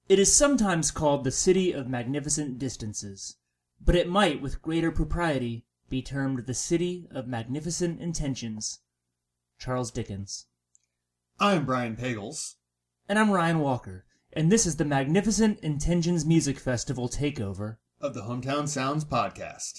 It is sometimes called the City of Magnificent Distances, but it might with greater propriety be termed the City of Magnificent Intentions. Charles Dickens. I'm Brian Pagels. And I'm Ryan Walker, and this is the Magnificent Intentions Music Festival takeover of the Hometown Sounds podcast.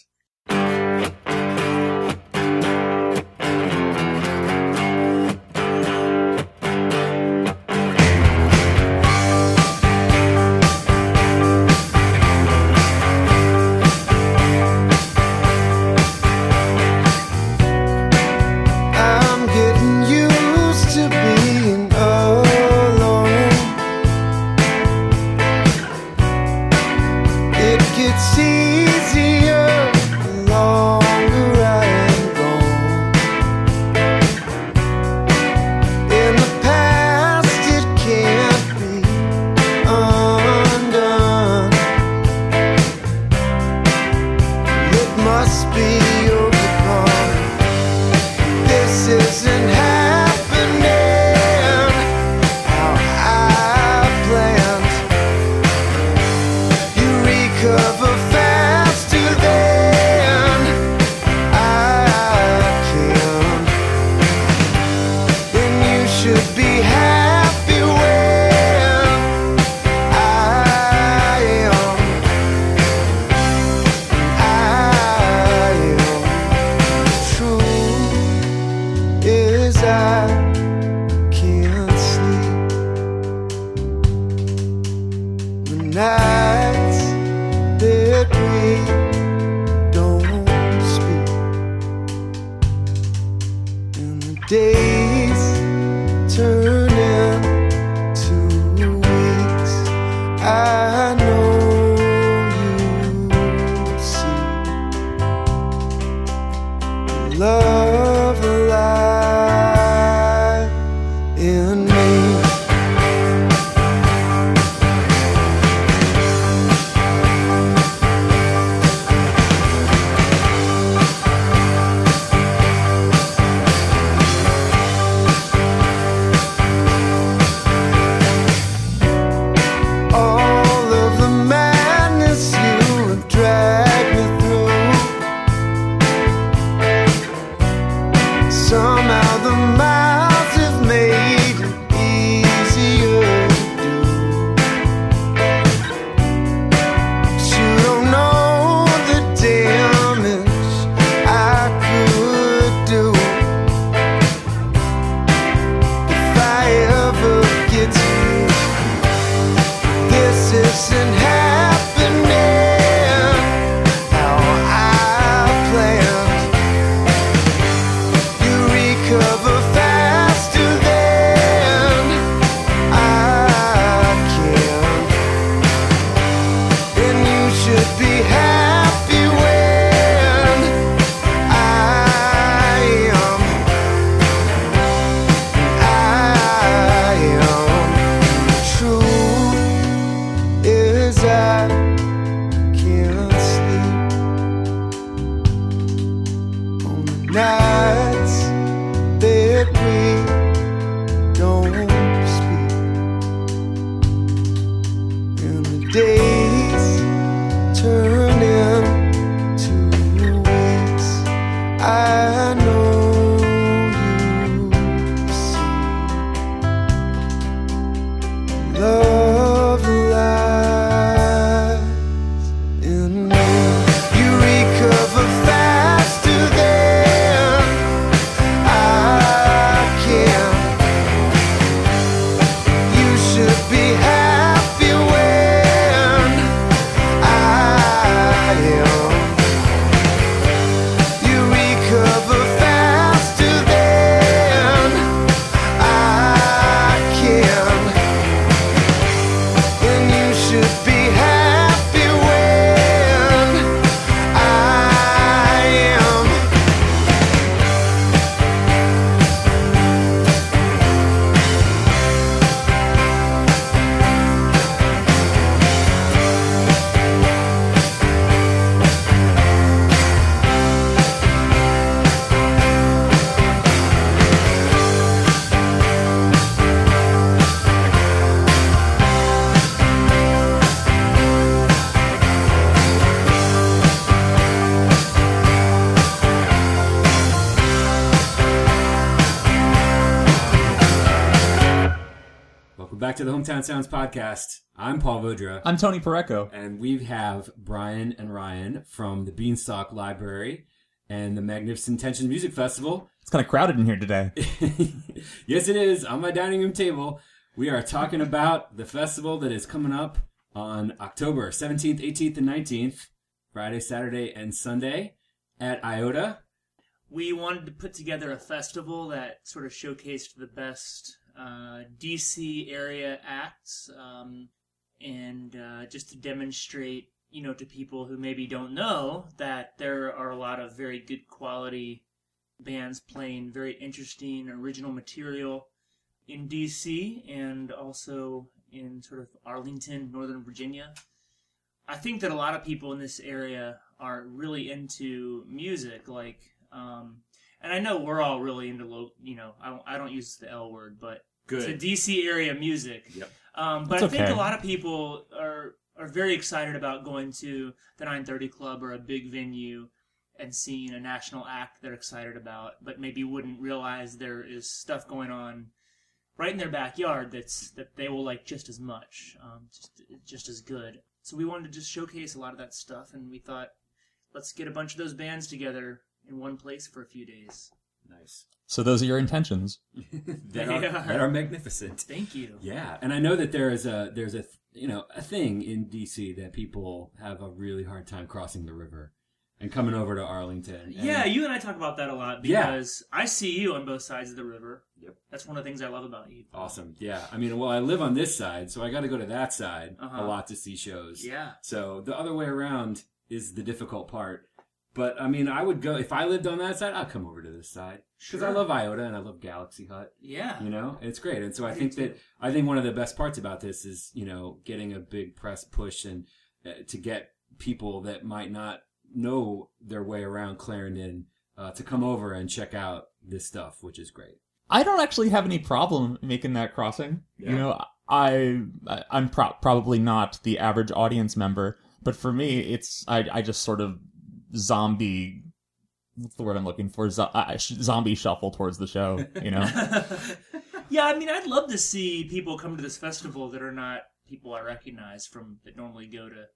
Be happy when back to the Hometown Sounds podcast. I'm Paul Vodra. I'm Tony Pareco. And we have Brian and Ryan from the Beanstalk Library and the Magnificent Intentions Music Festival. It's kind of crowded in here today. Yes, it is. On my dining room table, we are talking about the festival that is coming up on October 17th, 18th, and 19th, Friday, Saturday, and Sunday at IOTA. We wanted to put together a festival that sort of showcased the best DC area acts, and just to demonstrate, to people who maybe don't know that there are a lot of very good quality bands playing very interesting original material in DC and also in sort of Arlington, Northern Virginia. I think that a lot of people in this area are really into music, and I know we're all really into I don't use the L word, but Good. It's a DC area music. Yep. But I think a lot of people are very excited about going to the 930 Club or a big venue and seeing a national act they're excited about, but maybe wouldn't realize there is stuff going on right in their backyard that they will like just as much, just as good. So we wanted to just showcase a lot of that stuff, and we thought, let's get a bunch of those bands together in one place for a few days. Nice. So those are your intentions. that are magnificent. Thank you. Yeah, and I know that there's a thing in DC that people have a really hard time crossing the river and coming over to Arlington. Yeah, you and I talk about that a lot because I see you on both sides of the river. Yep. That's one of the things I love about you. Awesome. Yeah. I mean, I live on this side, so I got to go to that side a lot to see shows. Yeah. So the other way around is the difficult part. But, I mean, I would go, if I lived on that side, I'd come over to this side. Because I love IOTA and I love Galaxy Hut. Yeah. It's great. And so I think one of the best parts about this is, getting a big press push and to get people that might not know their way around Clarendon to come over and check out this stuff, which is great. I don't actually have any problem making that crossing. Yeah. I'm probably not the average audience member, but for me, I just sort of zombie. What's the word I'm looking for? Zombie shuffle towards the show. Yeah, I mean, I'd love to see people come to this festival that are not people I recognize that normally go to.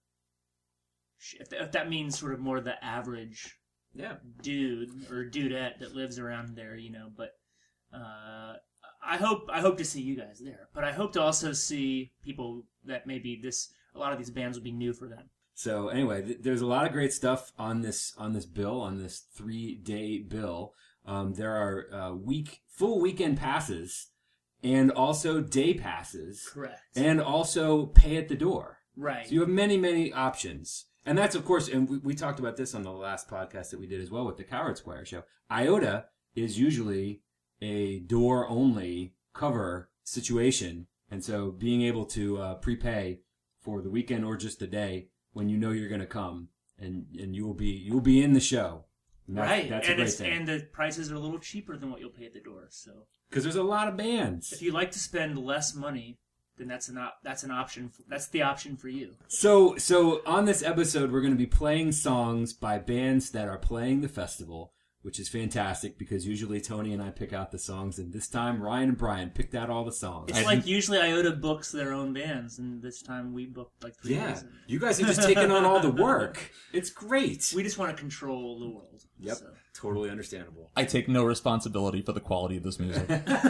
If that means sort of more the average dude or dudette that lives around there, but I hope to see you guys there. But I hope to also see people that maybe a lot of these bands will be new for them. So anyway, there's a lot of great stuff on this bill, on this 3-day bill. There are full weekend passes and also day passes. Correct. And also pay at the door. Right. So you have many, many options. And that's, of course, and we talked about this on the last podcast that we did as well with the Coward Squire show. IOTA is usually a door-only cover situation. And so being able to prepay for the weekend or just the day when you know you're going to come and you will be in the show. That's a great thing. And the prices are a little cheaper than what you'll pay at the door. So because there's a lot of bands. If you like to spend less money, then that's an option. That's the option for you. So on this episode, we're going to be playing songs by bands that are playing the festival, which is fantastic because usually Tony and I pick out the songs, and this time Ryan and Brian picked out all the songs. It's like usually IOTA books their own bands, and this time we booked like 3 days. You guys are just taking on all the work. It's great. We just want to control the world. Yep, so. Totally understandable. I take no responsibility for the quality of this music.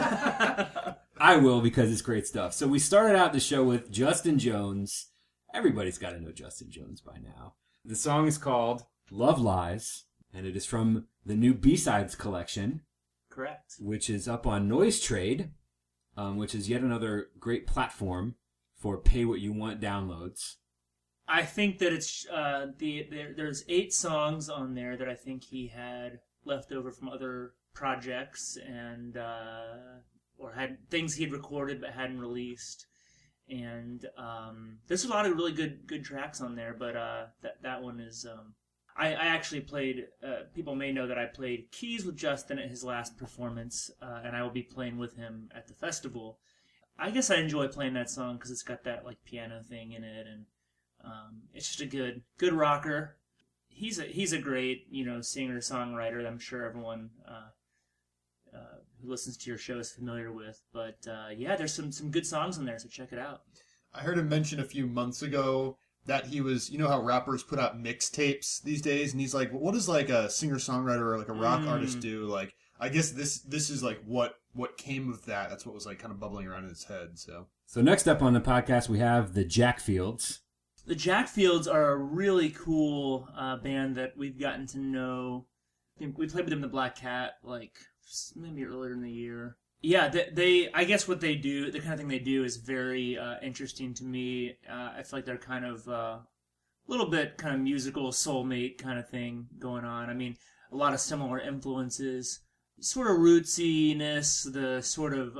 I will because it's great stuff. So we started out the show with Justin Jones. Everybody's got to know Justin Jones by now. The song is called Love Lies, and it is from the new B-Sides collection. Correct. Which is up on Noise Trade, which is yet another great platform for pay-what-you-want downloads. I think that it's there's 8 songs on there that I think he had left over from other projects and or had things he had recorded but hadn't released. And there's a lot of really good tracks on there, but that one is... I actually played, people may know that I played keys with Justin at his last performance, and I will be playing with him at the festival. I guess I enjoy playing that song because it's got that like piano thing in it, and it's just a good rocker. He's a great, singer-songwriter. I'm sure everyone who listens to your show is familiar with. But yeah, there's some good songs in there, so check it out. I heard him mention a few months ago that he was, you know how rappers put out mixtapes these days, and he's like, what does like a singer-songwriter or like a rock artist do? Like, I guess this is like what came of that. That's what was like kind of bubbling around in his head. So next up on the podcast, we have the Jackfields. The Jackfields are a really cool band that we've gotten to know. I think we played with them in the Black Cat like maybe earlier in the year. Yeah, they I guess what they do, the kind of thing they do is very interesting to me. I feel like they're kind of a little bit kind of musical soulmate kind of thing going on. I mean, a lot of similar influences, sort of rootsiness, the sort of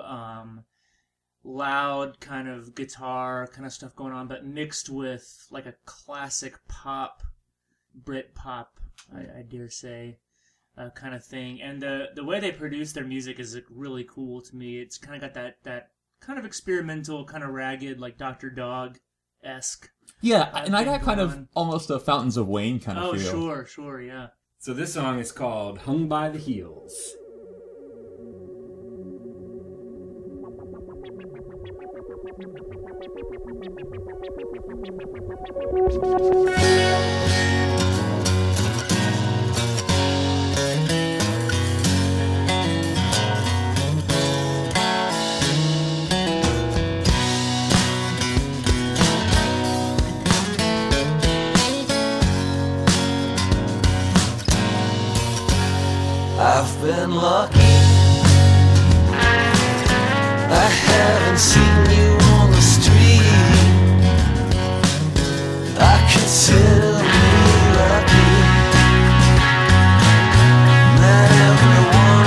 loud kind of guitar kind of stuff going on, but mixed with like a classic pop, Brit pop, I dare say, kind of thing. And the way they produce their music is really cool to me. It's kind of got that kind of experimental, kind of ragged, like Dr. Dog-esque. Yeah, and I got kind of almost a Fountains of Wayne kind of feel. Oh, sure, yeah. So this song is called Hung by the Heels. I've been lucky. I haven't seen you on the street. I consider me lucky that everyone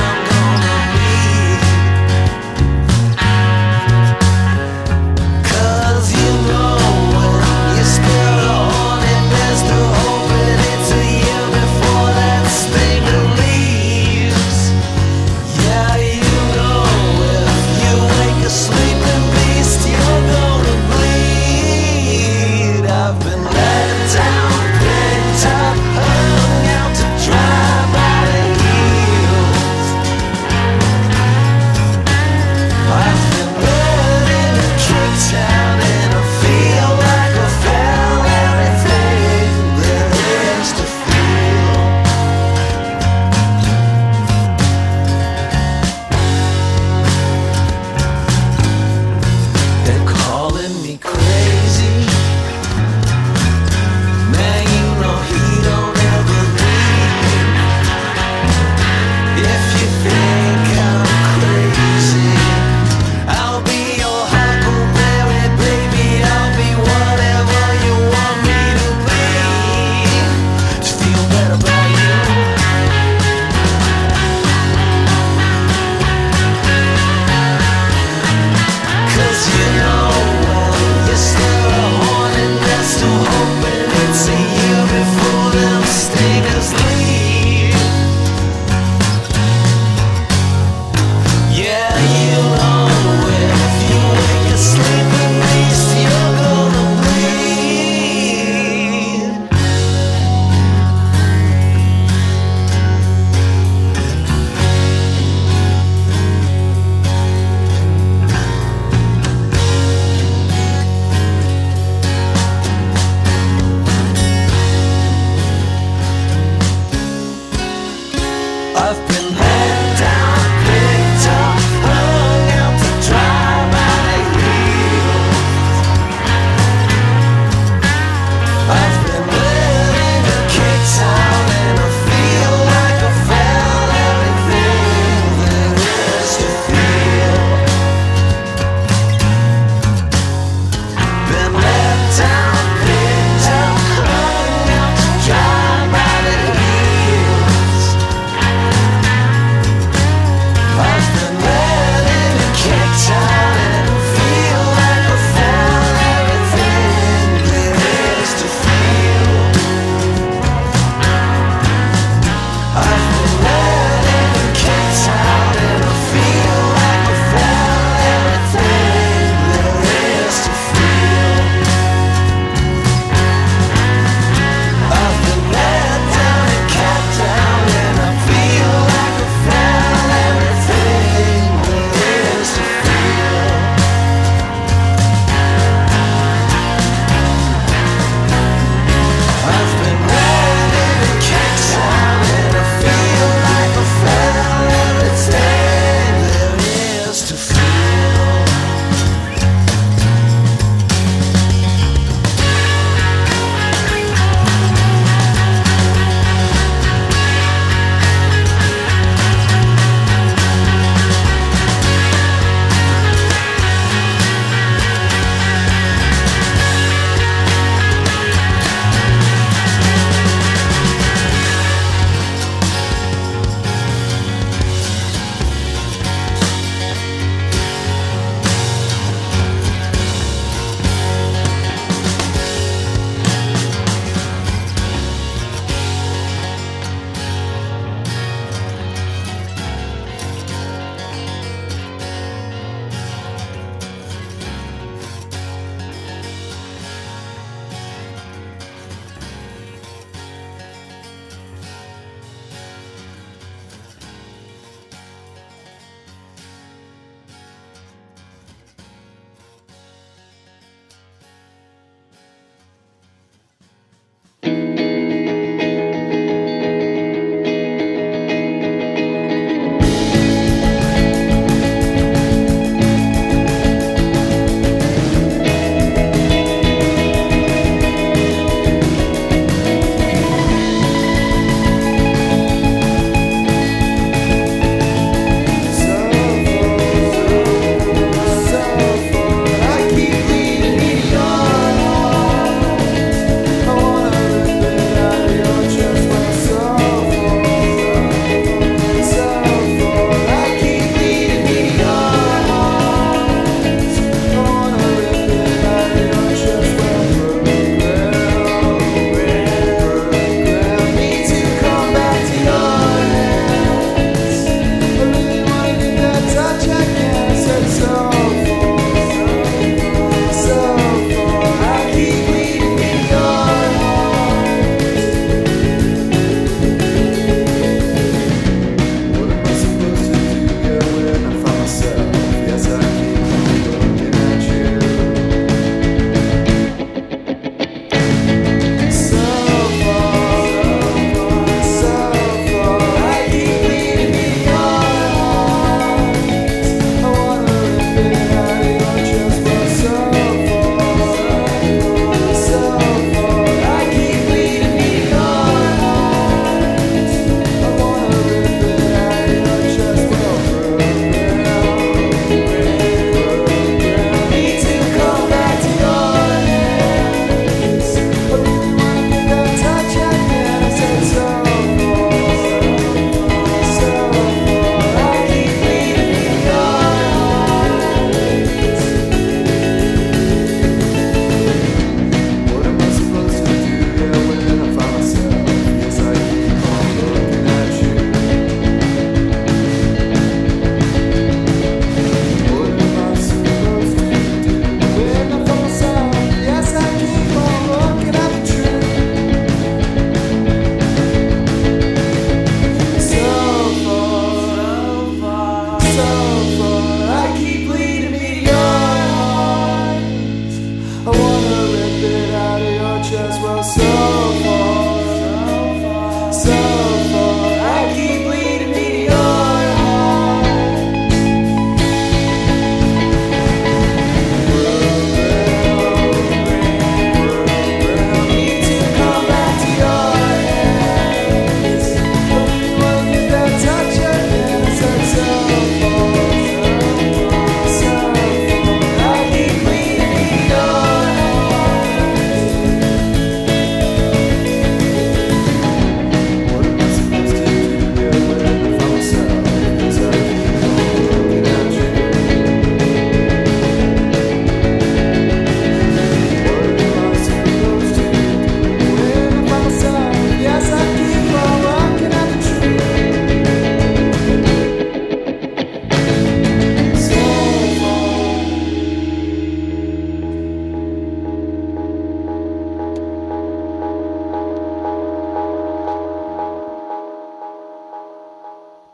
I'm gonna meet. 'Cause you know when you spell it on it, there's no hope and it's a year before that stinger leaves. Yeah, you know if you wake a sleeping beast,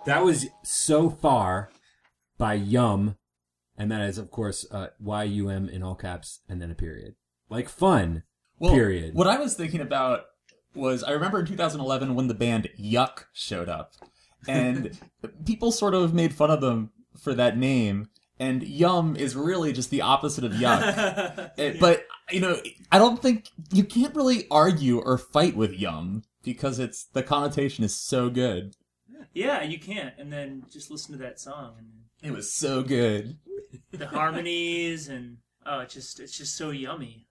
That was So Far by Yum, and that is, of course, Y-U-M in all caps, and then a period. Like fun, period. What I was thinking about was, I remember in 2011 when the band Yuck showed up, and people sort of made fun of them for that name, and Yum is really just the opposite of Yuck. But, I don't think, you can't really argue or fight with Yum, because the connotation is so good. Yeah, you can't. And then just listen to that song. And it was so good. The harmonies and it's just so yummy.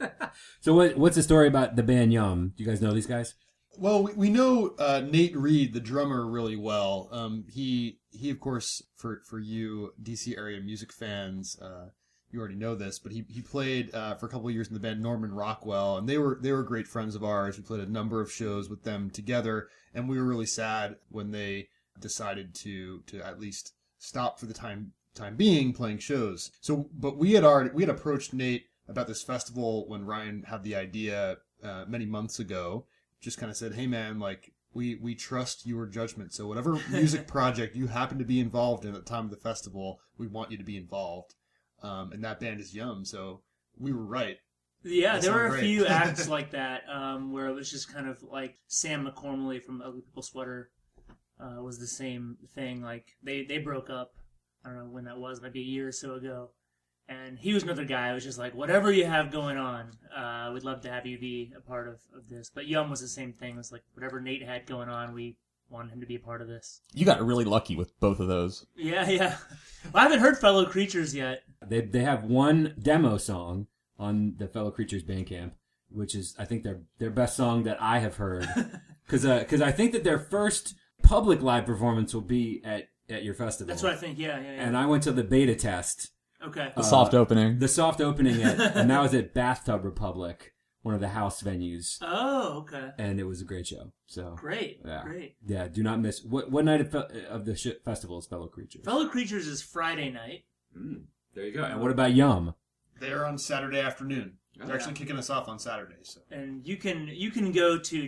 So what's the story about the band Yum? Do you guys know these guys? Well, we know Nate Reed, the drummer, really well. He of course, for you DC area music fans, you already know this, but he played for a couple of years in the band Norman Rockwell, and they were great friends of ours. We played a number of shows with them together, and we were really sad when they decided to at least stop for the time being playing shows. So, but we had approached Nate about this festival when Ryan had the idea many months ago. Just kind of said, "Hey man, like we trust your judgment. So whatever music project you happen to be involved in at the time of the festival, we want you to be involved." And that band is Yum, so we were right. Yeah, That there were a sounds few great. acts like that where it was just kind of like Sam McCormley from Ugly People Sweater was the same thing. Like they broke up. I don't know when that was, maybe a year or so ago. And he was another guy who was just like, whatever you have going on, we'd love to have you be a part of this. But Yum was the same thing. It was like, whatever Nate had going on, we wanted him to be a part of this. You got really lucky with both of those. Yeah. Well, I haven't heard Fellow Creatures yet. They have one demo song on the Fellow Creatures Bandcamp, which is, I think, their best song that I have heard. Because I think that their first public live performance will be at your festival. That's what I think, yeah. And I went to the beta test. Okay. The soft opening. The soft opening, and that was at Bathtub Republic, one of the house venues. Oh, okay. And it was a great show. So Great. Yeah, do not miss. What night of the festival is Fellow Creatures? Fellow Creatures is Friday night. There you go. And what about Yum? They're on Saturday afternoon. They're actually kicking us off on Saturday. So. And you can go to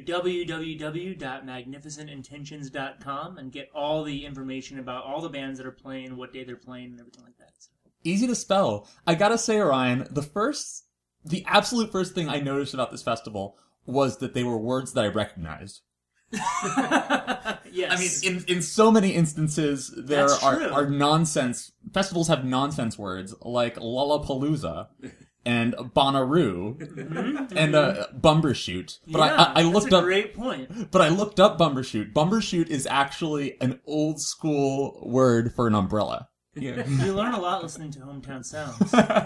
www.magnificentintentions.com and get all the information about all the bands that are playing, what day they're playing, and everything like that. So. Easy to spell. I gotta say, Ryan, the absolute first thing I noticed about this festival was that they were words that I recognized. Yes. I mean, in so many instances, there That's true. are nonsense. Festivals have nonsense words like Lollapalooza and Bonnaroo and Bumbershoot. But yeah, I looked that's a up. great point. But I looked up Bumbershoot. Bumbershoot is actually an old school word for an umbrella. Yeah. You learn a lot listening to Hometown Sounds.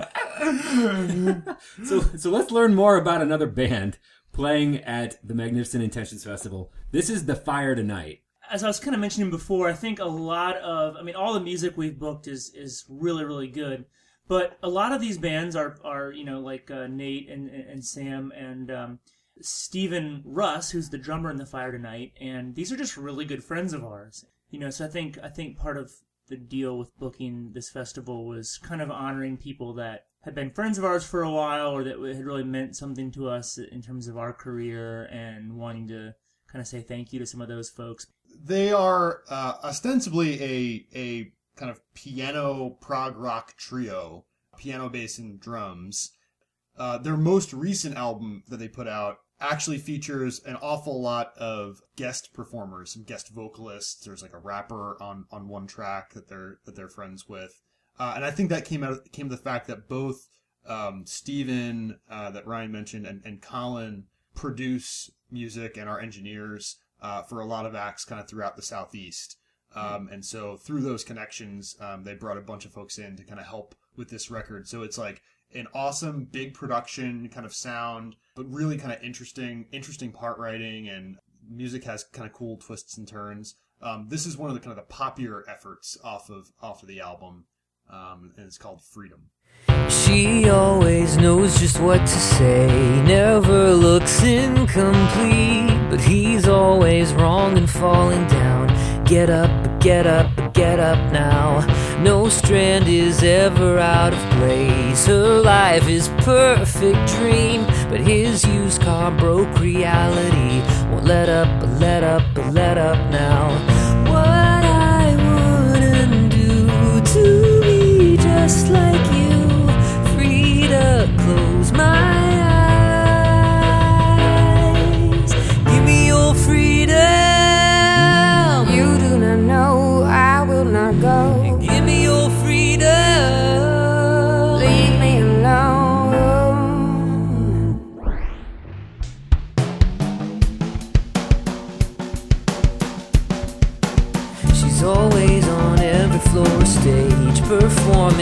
So let's learn more about another band playing at the Magnificent Intentions Festival. This is The Fire Tonight. As I was kind of mentioning before, I think all the music we've booked is really, really good. But a lot of these bands are like Nate and Sam and Stephen Russ, who's the drummer in The Fire Tonight, and these are just really good friends of ours. So I think part of the deal with booking this festival was kind of honoring people that had been friends of ours for a while or that had really meant something to us in terms of our career, and wanting to kind of say thank you to some of those folks. They are ostensibly a kind of piano prog rock trio, piano, bass, and drums. Their most recent album that they put out actually features an awful lot of guest performers, some guest vocalists. There's like a rapper on one track that they're friends with, and I think that came to the fact that both Steven, that Ryan mentioned, and Colin produce music and are engineers for a lot of acts kind of throughout the Southeast. And so through those connections, they brought a bunch of folks in to kind of help with this record. So it's like an awesome big production kind of sound, but really kind of interesting part writing, and music has kind of cool twists and turns. This is one of the kind of the popular efforts off of the album, and it's called Freedom. She always knows just what to say, never looks incomplete, but he's always wrong and falling down. Get up, get up, get up now. No strand is ever out of place. Her life is perfect dream, but his used car broke reality. Won't let up, let up, let up now. What I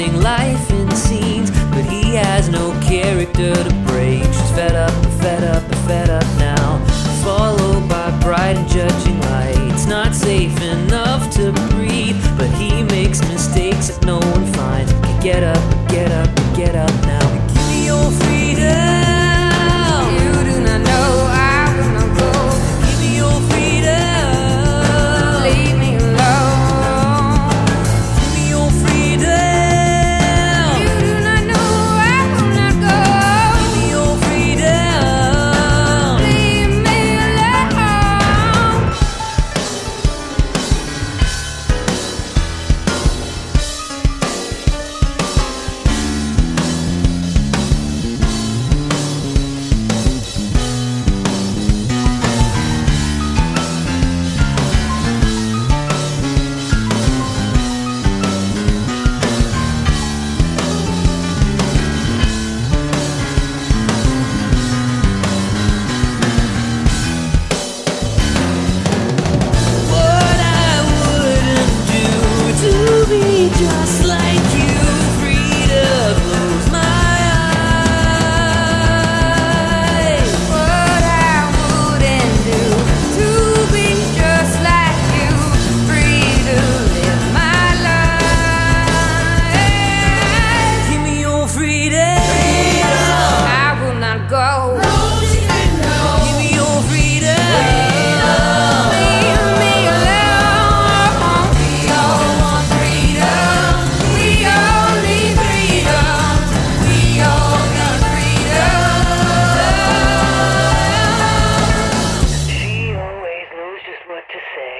living life in scenes, but he has no character to break. She's fed up, fed up now, followed by bright and judging lights. Not safe enough to breathe, but he makes mistakes that no one finds. Get up now. Give me your freedom. You do not know I will not go. Give me your freedom. Leave me alone. Give me your freedom. You do not know I will not go. Give me your freedom. Leave me alone. What I wouldn't do to be just like you, free to close my eyes. What I wouldn't do to be just like you, free to live my life. Give me your freedom. I will not go. Give me your freedom. Leave me alone. We all want freedom. We all need freedom. We all need freedom. She always knows just what to say.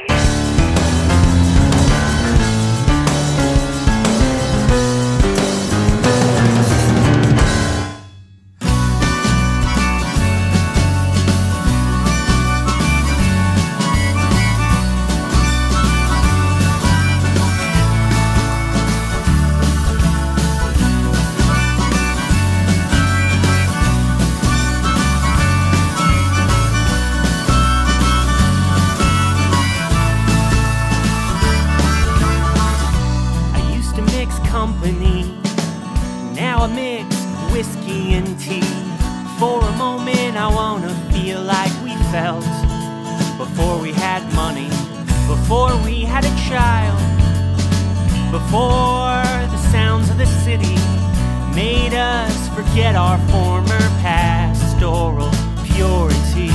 I used to mix company, now I mix whiskey and tea. For a moment I wanna feel like we felt before we had money, before we had a child, before the sounds of the city made us forget our former pastoral purity.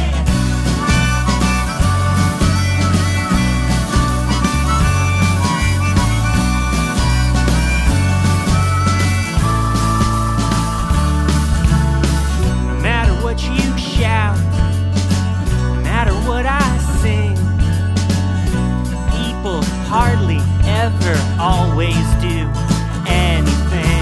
No matter what you shout, no matter what I sing, people hardly ever always do anything.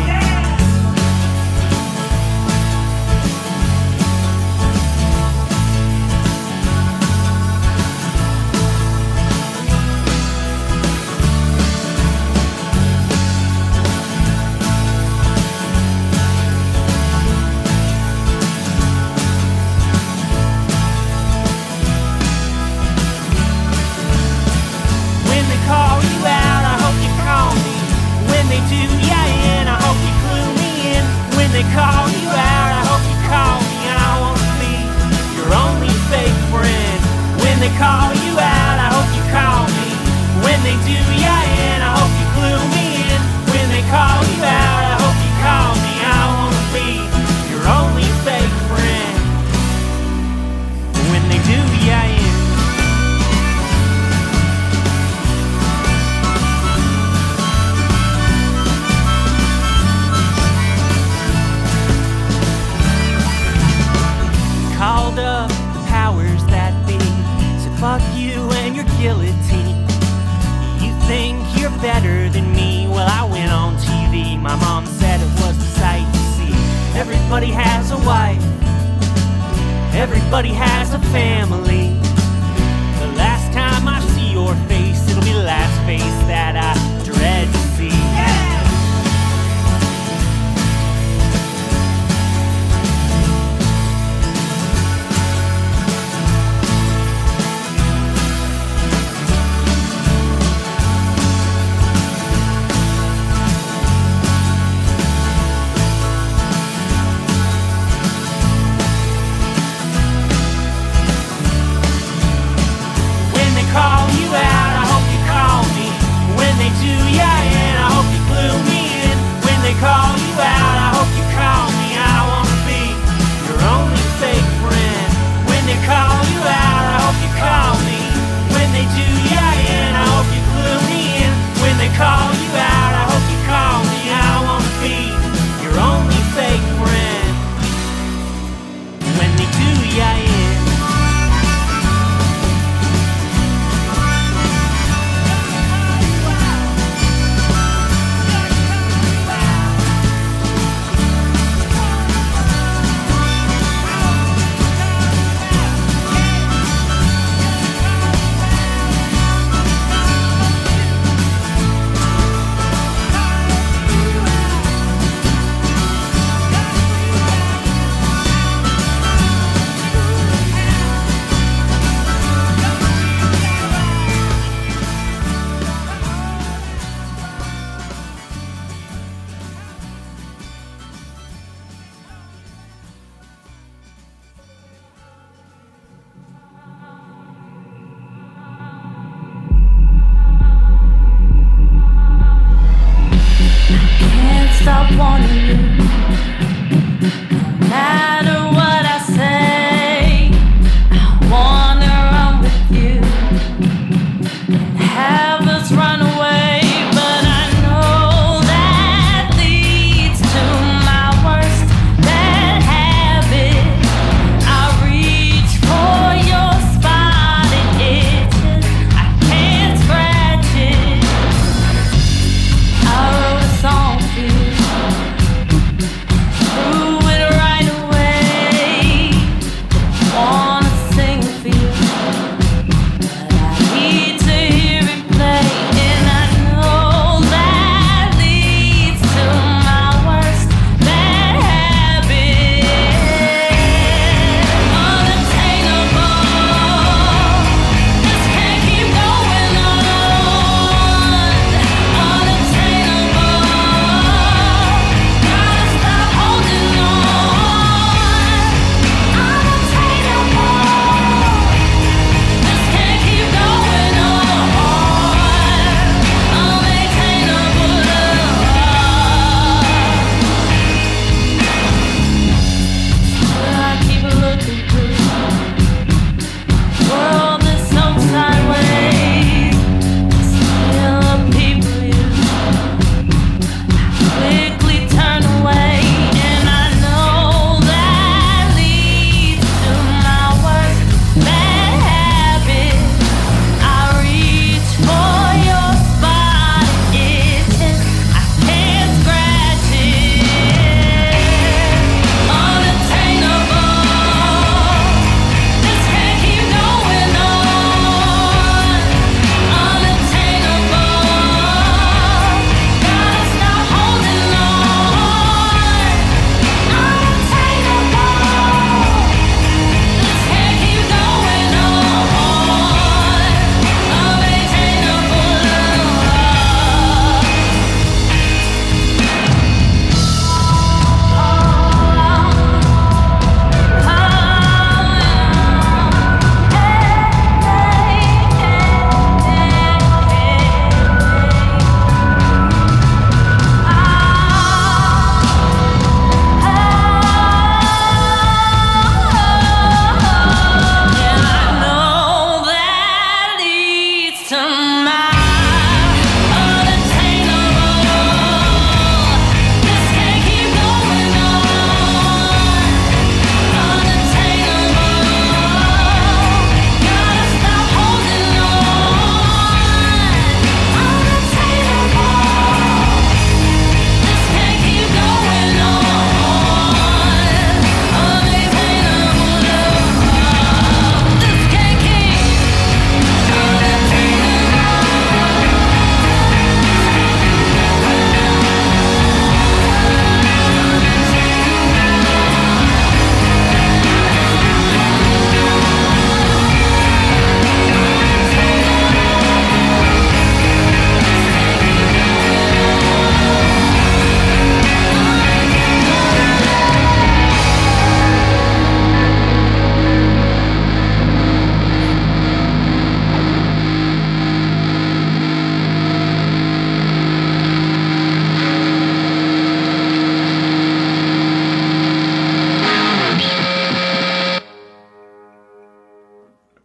When they call you out, I hope you call me. When they do ya in, I hope you clue me in. When they call you out, I hope you call me. I wanna be your only fake friend. When they call you out, I hope you call me. When they do ya in, I hope you clue me in. When they call you out, I hope you call me. I wanna be your only fake friend. When they do ya in. Called up the powers that be, said fuck you and your guillotine. You think you're better than me? Well, I went on TV. My mom said it was the sight to see. Everybody has a wife, everybody has a family. The last time I see your face, it'll be the last face that I dread to see.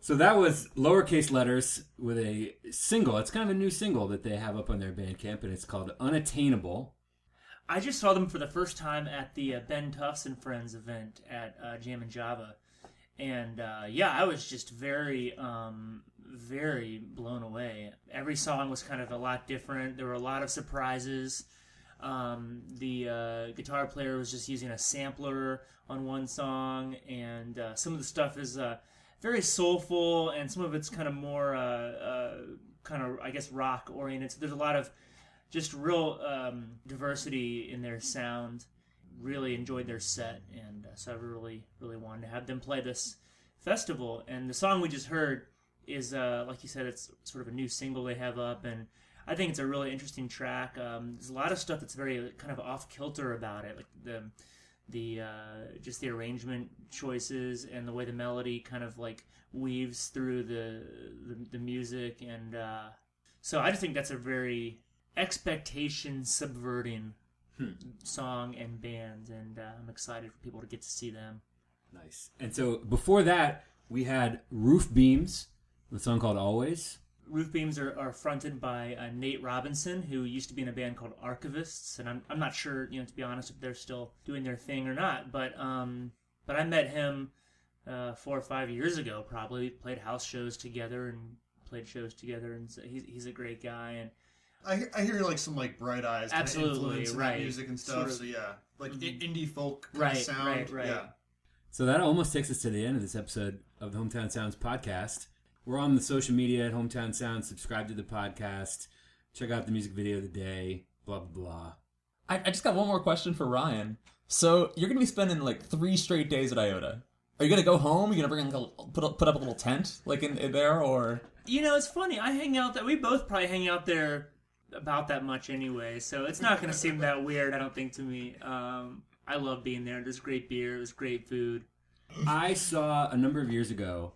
So that was Lowercase Letters with a single. It's kind of a new single that they have up on their Bandcamp, and it's called Unattainable. I just saw them for the first time at the Ben Tufts and Friends event at Jam and Java. And I was just very, very blown away. Every song was kind of a lot different. There were a lot of surprises. The guitar player was just using a sampler on one song, and some of the stuff is very soulful, and some of it's kind of more, rock oriented. So there's a lot of just real diversity in their sound. Really enjoyed their set, and so I really, really wanted to have them play this festival. And the song we just heard is, like you said, it's sort of a new single they have up, and I think it's a really interesting track. There's a lot of stuff that's very kind of off kilter about it, like the just the arrangement choices and the way the melody kind of like weaves through the music, and so I just think that's a very expectation subverting song and band, and I'm excited for people to get to see them. Nice. And so before that, we had Roof Beams with a song called Always. Roof Beams are fronted by Nate Robinson, who used to be in a band called Archivists, and I'm not sure, to be honest, if they're still doing their thing or not. But I met him 4 or 5 years ago, probably. We played house shows together and played shows together, and so he's a great guy. And I hear like some like Bright Eyes kind of absolutely influence in right that music and stuff. Sort of, so yeah, like indie folk kind right, of sound. Right. Yeah. So that almost takes us to the end of this episode of the Hometown Sounds podcast. We're on the social media at Hometown Sounds. Subscribe to the podcast. Check out the music video of the day. Blah, blah, blah. I just got one more question for Ryan. So you're going to be spending like 3 straight days at IOTA. Are you going to go home? Are you going to bring put up a little tent like in there, or? It's funny. I hang out there. We both probably hang out there about that much anyway, so it's not going to seem that weird, I don't think, to me. I love being there. There's great beer. There's great food. I saw, a number of years ago,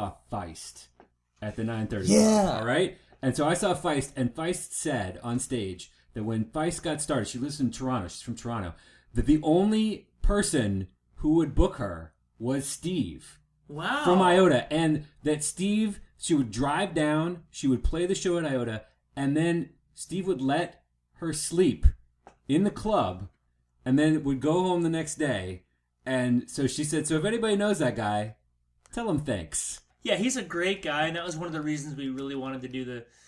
Feist at the 9:30. Yeah. All right? And so I saw Feist, and Feist said on stage that when Feist got started, she lives in Toronto, she's from Toronto, that the only person who would book her was Steve. Wow. From IOTA. And that Steve, she would drive down, she would play the show at IOTA, and then Steve would let her sleep in the club, and then would go home the next day. And so she said, so if anybody knows that guy, tell him thanks. Yeah, he's a great guy, and that was one of the reasons we really wanted to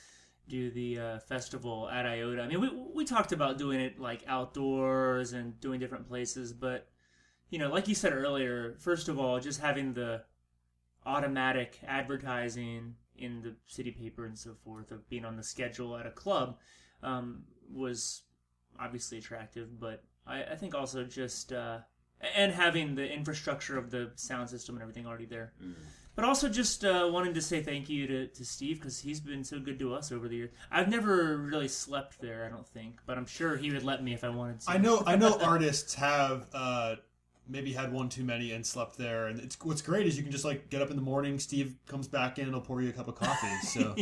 do the festival at IOTA. I mean, we talked about doing it like outdoors and doing different places, but like you said earlier, first of all, just having the automatic advertising in the city paper and so forth of being on the schedule at a club was obviously attractive, but I think also just and having the infrastructure of the sound system and everything already there. But also just wanting to say thank you to Steve, because he's been so good to us over the years. I've never really slept there, I don't think, but I'm sure he would let me if I wanted to. I know artists have maybe had one too many and slept there, and what's great is you can just like get up in the morning, Steve comes back in and he'll pour you a cup of coffee. So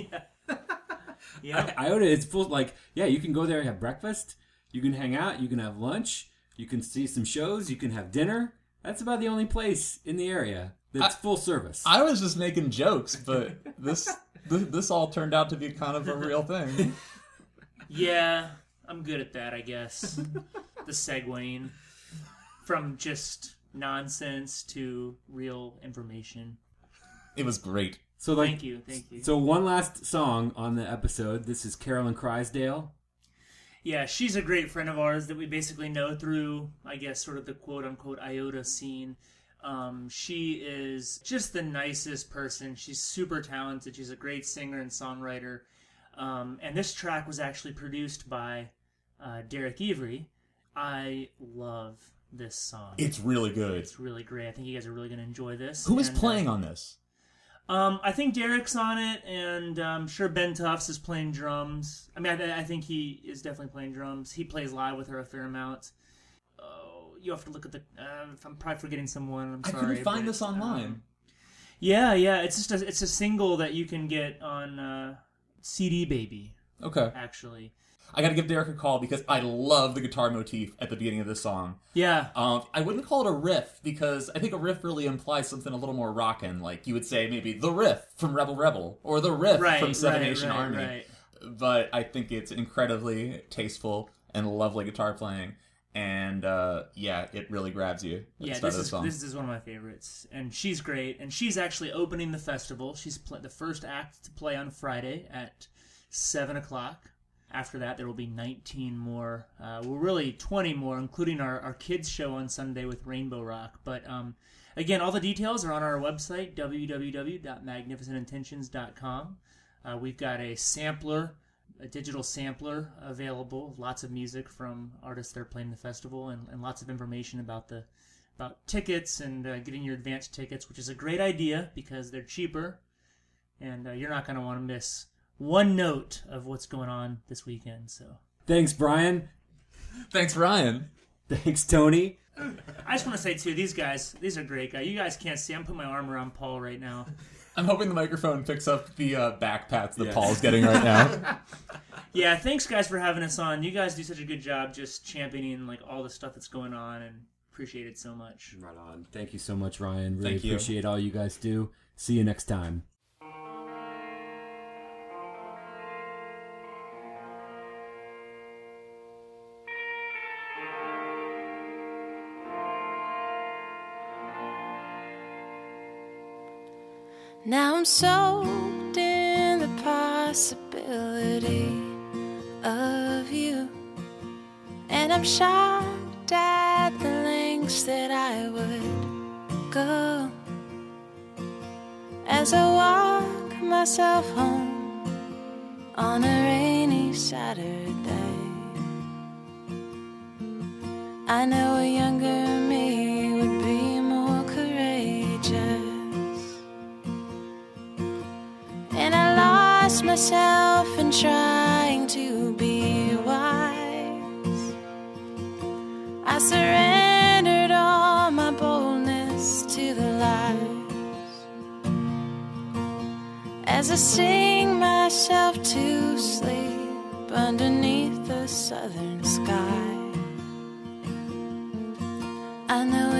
yeah. IOTA is full, you can go there and have breakfast, you can hang out, you can have lunch, you can see some shows, you can have dinner. That's about the only place in the area that's full service. I was just making jokes, but this all turned out to be kind of a real thing. Yeah, I'm good at that, I guess. The segueing from just nonsense to real information. It was great. So thank you. So one last song on the episode. This is Carolyn Crysdale. Yeah, she's a great friend of ours that we basically know through, I guess, sort of the quote-unquote IOTA scene. She is just the nicest person. She's super talented. She's a great singer and songwriter. And this track was actually produced by Derek Every. I love this song. It's really good. It's really great. I think you guys are really going to enjoy this. Who is playing on this? I think Derek's on it, and I'm sure Ben Tufts is playing drums. I mean, I think he is definitely playing drums. He plays live with her a fair amount. Oh, you have to look at the... I'm probably forgetting someone. I'm sorry. I couldn't find this online. Yeah. It's a single that you can get on CD Baby. Okay. Actually. I gotta give Derek a call because I love the guitar motif at the beginning of this song. Yeah. I wouldn't call it a riff because I think a riff really implies something a little more rockin'. Like you would say maybe the riff from Rebel Rebel or the riff from Seven Nation Army. Right. But I think it's incredibly tasteful and lovely guitar playing. And it really grabs you at the start of the song. This is one of my favorites. And she's great. And she's actually opening the festival. She's the first act to play on Friday at 7 o'clock. After that, there will be 19 more. Really 20 more, including our kids' show on Sunday with Rainbow Rock. But again, all the details are on our website, www.magnificentintentions.com. We've got a digital sampler available. Lots of music from artists that are playing the festival, and lots of information about tickets and getting your advance tickets, which is a great idea because they're cheaper, and you're not going to want to miss one note of what's going on this weekend. So, Thanks, Brian. Thanks, Ryan. Thanks, Tony. I just want to say too, these are great guys. You guys can't see. I'm putting my arm around Paul right now. I'm hoping the microphone picks up the back pats that Paul's getting right now. Yeah, thanks guys for having us on. You guys do such a good job just championing like all the stuff that's going on, and appreciate it so much. Right on. Thank you so much, Ryan. Really Thank you. Appreciate all you guys do. See you next time. Now I'm soaked in the possibility of you, and I'm shocked at the lengths that I would go as I walk myself home on a rainy Saturday. I know a younger me would be more courageous, and I lost myself in trying to be wise. I surrendered all my boldness to the lies as I sing myself to sleep underneath the southern sky. I know